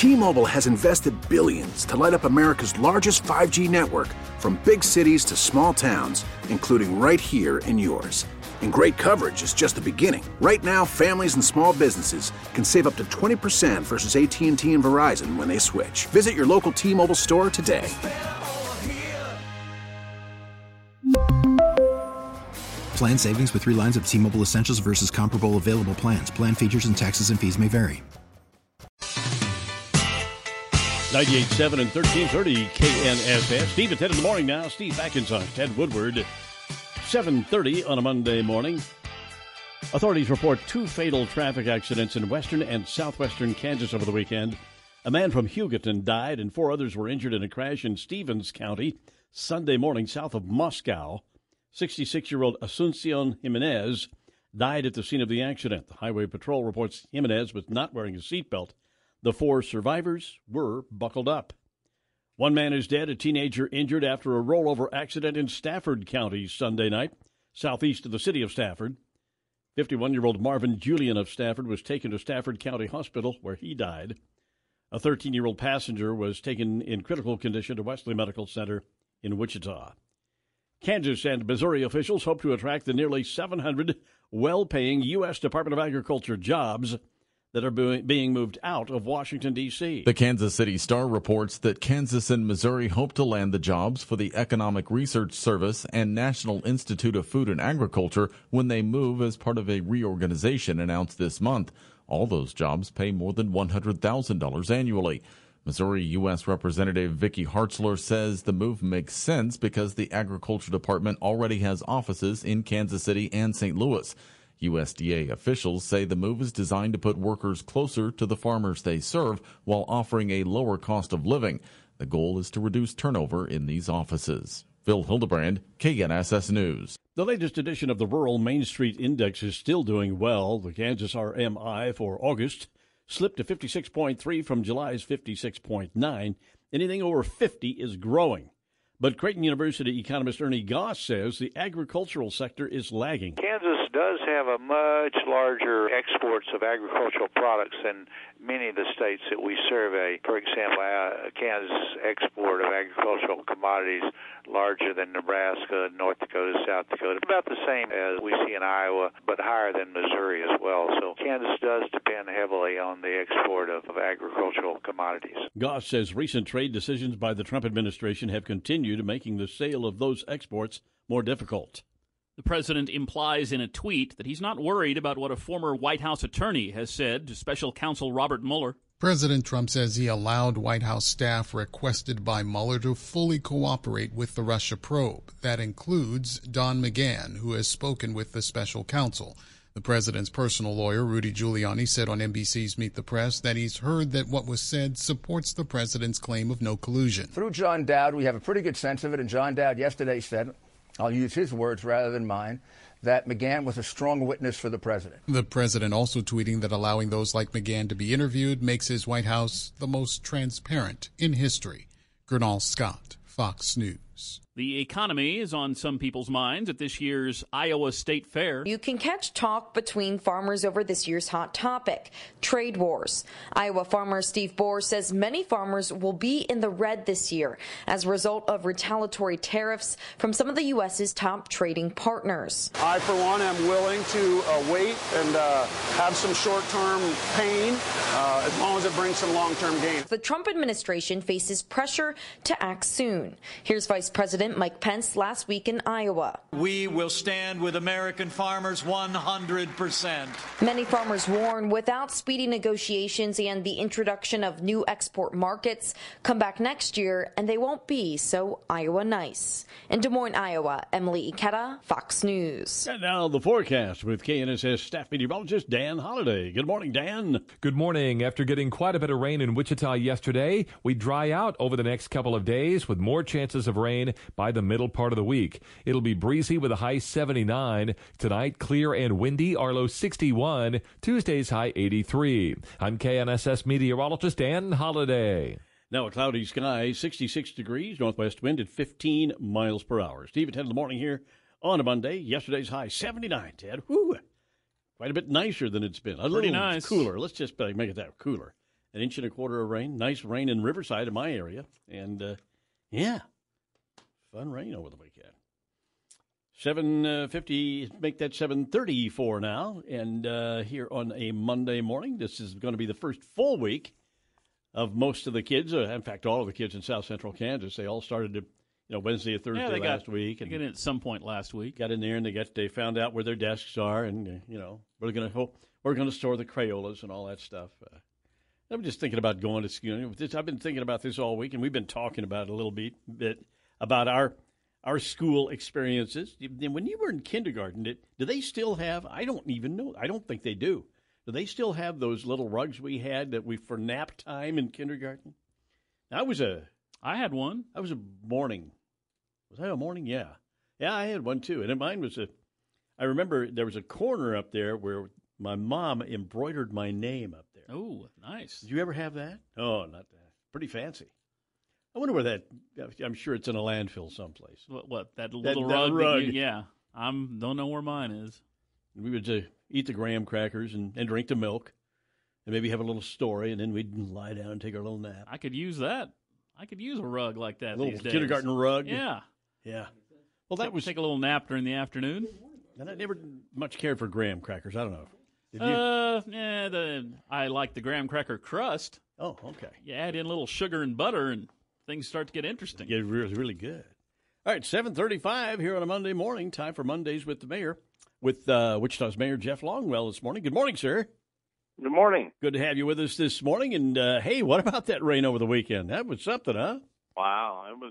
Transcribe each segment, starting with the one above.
T-Mobile has invested billions to light up America's largest 5G network, from big cities to small towns, including right here in yours. And great coverage is just the beginning. Right now, families and small businesses can save up to 20% versus AT&T and Verizon when they switch. Visit your local T-Mobile store today. Plan savings with 3 lines of T-Mobile Essentials versus comparable available plans. Plan features and taxes and fees may vary. 98.7 and 1330 KNSS. Steve at 10 in the morning now. Steve McIntosh, Ted Woodward. 7:30 on a Monday morning. Authorities report 2 fatal traffic accidents in western and southwestern Kansas over the weekend. A man from Hugoton died and 4 others were injured in a crash in Stevens County Sunday morning south of Moscow. 66-year-old Asuncion Jimenez died at the scene of the accident. The Highway Patrol reports Jimenez was not wearing a seatbelt. The 4 survivors were buckled up. 1 man is dead, a teenager injured after a rollover accident in Stafford County Sunday night, southeast of the city of Stafford. 51-year-old Marvin Julian of Stafford was taken to Stafford County Hospital, where he died. A 13-year-old passenger was taken in critical condition to Wesley Medical Center in Wichita. Kansas and Missouri officials hope to attract the nearly 700 well-paying U.S. Department of Agriculture jobs that are being moved out of Washington, D.C. The Kansas City Star reports that Kansas and Missouri hope to land the jobs for the Economic Research Service and National Institute of Food and Agriculture when they move as part of a reorganization announced this month. All those jobs pay more than $100,000 annually. Missouri U.S. Representative Vicky Hartzler says the move makes sense because the Agriculture Department already has offices in Kansas City and St. Louis. USDA officials say the move is designed to put workers closer to the farmers they serve while offering a lower cost of living. The goal is to reduce turnover in these offices. Phil Hildebrand, KNSS News. The latest edition of the Rural Main Street Index is still doing well. The Kansas RMI for August slipped to 56.3 from July's 56.9. Anything over 50 is growing. But Creighton University economist Ernie Goss says the agricultural sector is lagging. Kansas does have a much larger exports of agricultural products than many of the states that we survey. For example, Kansas export of agricultural commodities larger than Nebraska, North Dakota, South Dakota. About the same as we see in Iowa, but higher than Missouri as well. So Kansas does depend heavily on the export of agricultural commodities. Goss says recent trade decisions by the Trump administration have continued, making the sale of those exports more difficult. The president implies in a tweet that he's not worried about what a former White House attorney has said to special counsel Robert Mueller. President Trump says he allowed White House staff requested by Mueller to fully cooperate with the Russia probe. That includes Don McGahn, who has spoken with the special counsel. The president's personal lawyer, Rudy Giuliani, said on NBC's Meet the Press that he's heard that what was said supports the president's claim of no collusion. Through John Dowd, we have a pretty good sense of it, and John Dowd yesterday said, I'll use his words rather than mine, that McGahn was a strong witness for the president. The president also tweeting that allowing those like McGahn to be interviewed makes his White House the most transparent in history. Gernal Scott, Fox News. The economy is on some people's minds at this year's Iowa State Fair. You can catch talk between farmers over this year's hot topic, trade wars. Iowa farmer Steve Bohr says many farmers will be in the red this year as a result of retaliatory tariffs from some of the U.S.'s top trading partners. I, for one, am willing to wait and have some short-term pain as long as it brings some long-term gain. The Trump administration faces pressure to act soon. Here's Vice President Mike Pence last week in Iowa. We will stand with American farmers 100%. Many farmers warn without speedy negotiations and the introduction of new export markets, come back next year and they won't be so Iowa nice. In Des Moines, Iowa, Emily Ikeda, Fox News. And now the forecast with KNSS staff meteorologist Dan Holliday. Good morning, Dan. Good morning. After getting quite a bit of rain in Wichita yesterday, we dry out over the next couple of days with more chances of rain by the middle part of the week. It'll be breezy with a high 79. Tonight, clear and windy, our low 61. Tuesday's high 83. I'm KNSS meteorologist Dan Holliday. Now a cloudy sky, 66 degrees, northwest wind at 15 miles per hour. Steve at 10 in the morning here on a Monday. Yesterday's high 79, Ted. Whew. Quite a bit nicer than it's been. A Pretty little nice. Cooler. Let's just make it that cooler. an inch and a quarter of rain. Nice rain in Riverside in my area. And, fun rain over the weekend. 7:50, make that 7:34 now. And here on a Monday morning, this is going to be the first full week of most of the kids. In fact, all of the kids in South Central Kansas. They all started to, Wednesday or Thursday last week. They got in at some point last week. Got in there and they found out where their desks are, and we're going to store the Crayolas and all that stuff. I'm just thinking about going to school. I've been thinking about this all week, and we've been talking about it a little bit about our school experiences. When you were in kindergarten, do they still have? I don't even know. I don't think they do. Do they still have those little rugs we had for nap time in kindergarten? I had one. I was a morning. Was I a morning? Yeah. Yeah, I had one too. And mine was I remember there was a corner up there where my mom embroidered my name up there. Oh, nice. Did you ever have that? Oh, not that. Pretty fancy. I wonder where I'm sure it's in a landfill someplace. What that little rug? Yeah. Don't know where mine is. We would eat the graham crackers and drink the milk and maybe have a little story, and then we'd lie down and take our little nap. I could use that. I could use a rug like that these days. Kindergarten rug? Yeah. Yeah. Well, that was... Take a little nap during the afternoon. And I never much cared for graham crackers. I don't know. Did you? I like the graham cracker crust. Oh, okay. You add in a little sugar and butter, and things start to get interesting. Get really, really good. All right, 7:35 here on a Monday morning. Time for Mondays with the Mayor, with Wichita's Mayor Jeff Longwell this morning. Good morning, sir. Good morning. Good to have you with us this morning. And, hey, what about that rain over the weekend? That was something, huh? Wow. It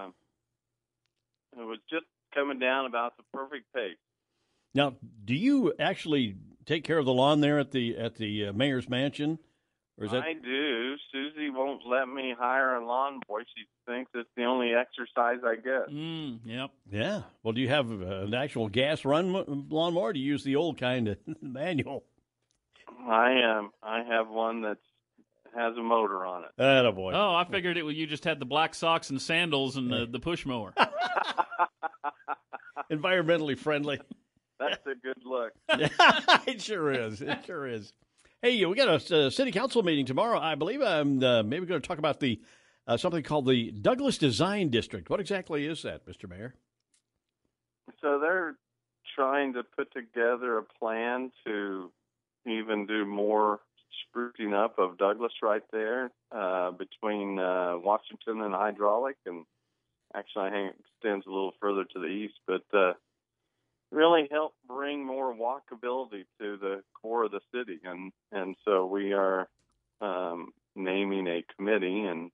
was just coming down about the perfect pace. Now, do you actually take care of the lawn there at the mayor's mansion? Or is that... I do. Susie won't let me hire a lawn boy. She thinks it's the only exercise I get. Yep. Yeah. Well, do you have an actual gas-run lawnmower, or do you use the old kind of manual? I have one that has a motor on it. Attaboy. Oh, I figured you just had the black socks and sandals and the push mower. Environmentally friendly. That's a good look. It sure is. It sure is. Hey, we got a city council meeting tomorrow. I believe I'm maybe going to talk about the something called the Douglas Design District. What exactly is that, Mr. Mayor? So they're trying to put together a plan to even do more sprucing up of Douglas right there between Washington and Hydraulic, and actually I think it extends a little further to the east, but really help bring more walkability to the core of the city. And so we are naming a committee, and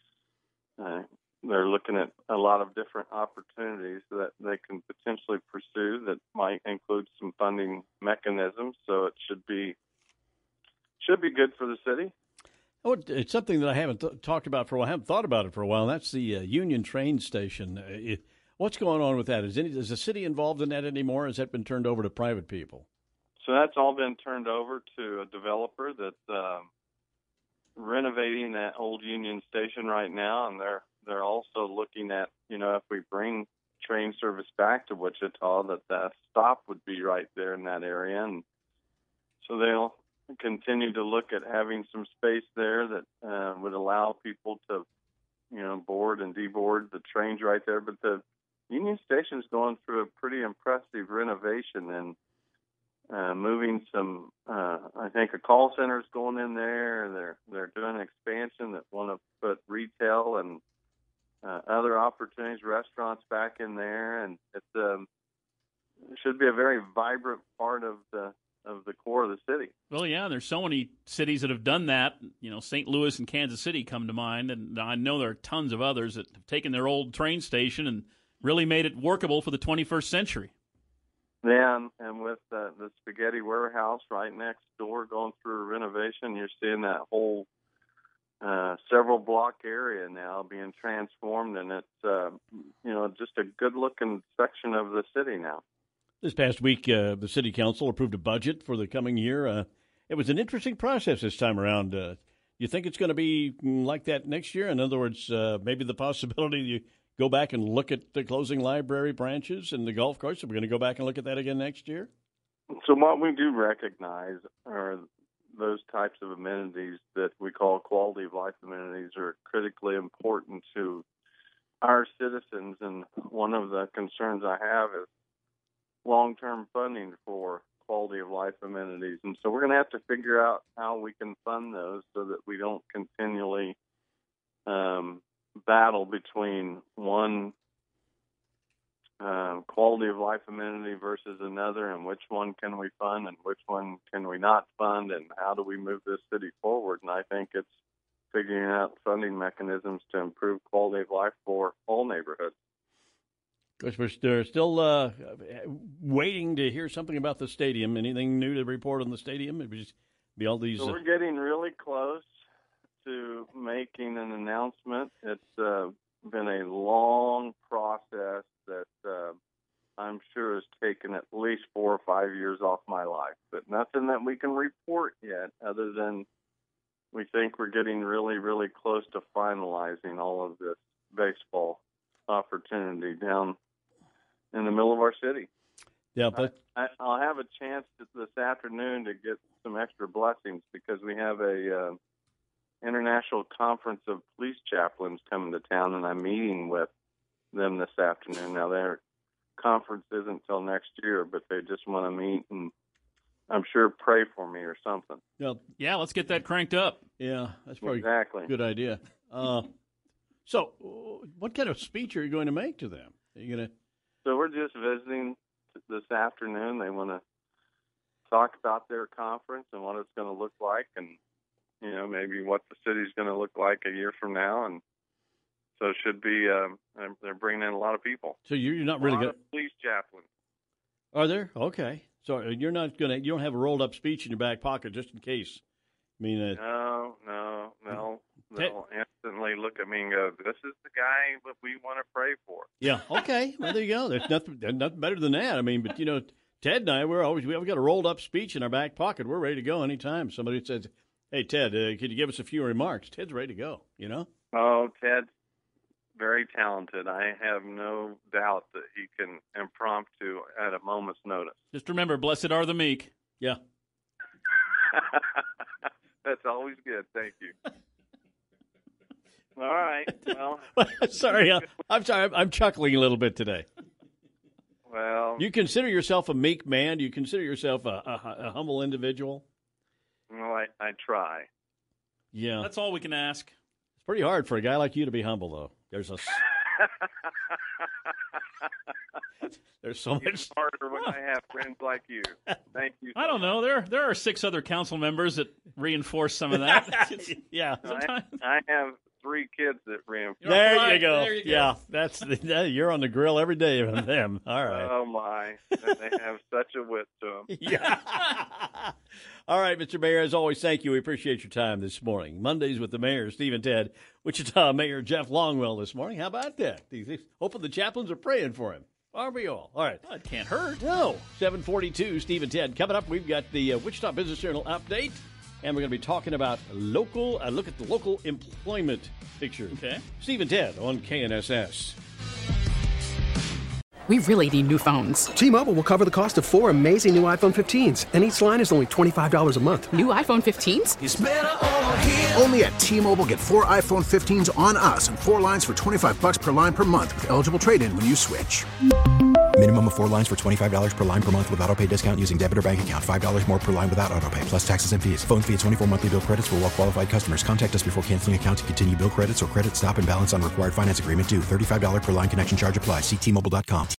they're looking at a lot of different opportunities that they can potentially pursue that might include some funding mechanisms. So it should be good for the city. Oh, it's something that I haven't talked about for a while. I haven't thought about it for a while. And that's the Union train station. What's going on with that? Is the city involved in that anymore? Has that been turned over to private people? So that's all been turned over to a developer that's renovating that old Union station right now, and they're also looking at, if we bring train service back to Wichita, that stop would be right there in that area, and so they'll continue to look at having some space there that would allow people to, board and deboard the trains right there. But the Union Station's going through a pretty impressive renovation and moving some. I think a call center's going in there. They're doing an expansion that want to put retail and other opportunities, restaurants back in there, and it should be a very vibrant part of the core of the city. Well, yeah, there's so many cities that have done that. St. Louis and Kansas City come to mind, and I know there are tons of others that have taken their old train station and really made it workable for the 21st century. Yeah, and with the Spaghetti Warehouse right next door going through a renovation, you're seeing that whole several block area now being transformed, and it's just a good-looking section of the city now. This past week, the city council approved a budget for the coming year. It was an interesting process this time around. You think it's going to be like that next year? In other words, maybe the possibility you go back and look at the closing library branches and the golf course. Are we going to go back and look at that again next year? So what we do recognize are those types of amenities that we call quality of life amenities are critically important to our citizens, and one of the concerns I have is long-term funding for quality of life amenities. And so we're going to have to figure out how we can fund those so that we don't continually battle between one quality of life amenity versus another, and which one can we fund and which one can we not fund, and how do we move this city forward. And I think it's figuring out funding mechanisms to improve quality of life for all neighborhoods. Of course, we're still waiting to hear something about the stadium. Anything new to report on the stadium? It would just be all these. So we're getting really close to making an announcement. It's been a long process that I'm sure has taken at least 4 or 5 years off my life, but nothing that we can report yet other than we think we're getting really, really close to finalizing all of this baseball opportunity down in the middle of our city. Yeah, but I'll have a chance this afternoon to get some extra blessings because we have a international conference of police chaplains coming to town, and I'm meeting with them this afternoon. Now, their conference isn't until next year, but they just want to meet and I'm sure pray for me or something. Yeah, let's get that cranked up. Yeah, that's probably exactly a good idea. So, what kind of speech are you going to make to them? Are you going to? So we're just visiting this afternoon. They want to talk about their conference and what it's going to look like, and maybe what the city's going to look like a year from now. And so it should be. They're bringing in a lot of people. So you're not really going. Police chaplains. Are there? Okay. So you're not going to. You don't have a rolled up speech in your back pocket just in case. I mean. No. They'll instantly look at me and go, "This is the guy that we want to pray for." Yeah. Okay. Well, there you go. There's nothing better than that. I mean, but Ted and I, we've got a rolled up speech in our back pocket. We're ready to go anytime somebody says, "Hey, Ted, could you give us a few remarks?" Ted's ready to go. Oh, Ted's very talented. I have no doubt that he can impromptu at a moment's notice. Just remember, blessed are the meek. Yeah. That's always good. Thank you. All right. Well, sorry. I'm sorry. I'm chuckling a little bit today. Well, you consider yourself a meek man? Do you consider yourself a humble individual? Well, I try. Yeah. That's all we can ask. It's pretty hard for a guy like you to be humble, though. There's so much it's harder when I have friends like you. Thank you. I don't know. There are 6 other council members that reinforce some of that. Yeah. I have 3 kids that reinforce. There you go. Yeah, you're on the grill every day with them. All right. Oh my, they have such a wit to them. Yeah. All right, Mr. Mayor. As always, thank you. We appreciate your time this morning. Mondays with the mayor, Steve and Ted. Wichita Mayor Jeff Longwell this morning. How about that? Hoping the chaplains are praying for him. Are we all? All right. Well, it can't hurt. No. 7:42. Steve and Ted coming up. We've got the Wichita Business Journal update. And we're going to be talking about look at the local employment picture. Okay. Steve and Ted on KNSS. We really need new phones. T-Mobile will cover the cost of 4 amazing new iPhone 15s, and each line is only $25 a month. New iPhone 15s? It's better over here. Only at T-Mobile, get 4 iPhone 15s on us and 4 lines for $25 per line per month with eligible trade-in when you switch. Minimum of 4 lines for $25 per line per month with autopay discount using debit or bank account. $5 more per line without autopay, plus taxes and fees. Phone fee at 24 monthly bill credits for well-qualified customers. Contact us before canceling account to continue bill credits or credit stop and balance on required finance agreement due. $35 per line connection charge applies. See T-Mobile.com.